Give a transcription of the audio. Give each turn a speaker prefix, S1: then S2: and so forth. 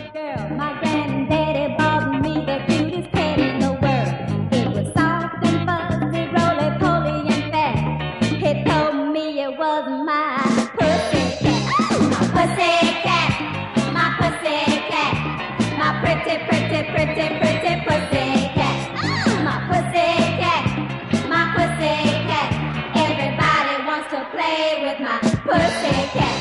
S1: girl. My granddaddy bought me the cutest pet in the world. It was soft and fuzzy, roly-poly and fat. He told me it was my pussycat. My pussycat, my pussycat, my pretty, pretty, pretty, pretty pussycat. My pussycat, my pussycat. Everybody wants to play with my pussycat.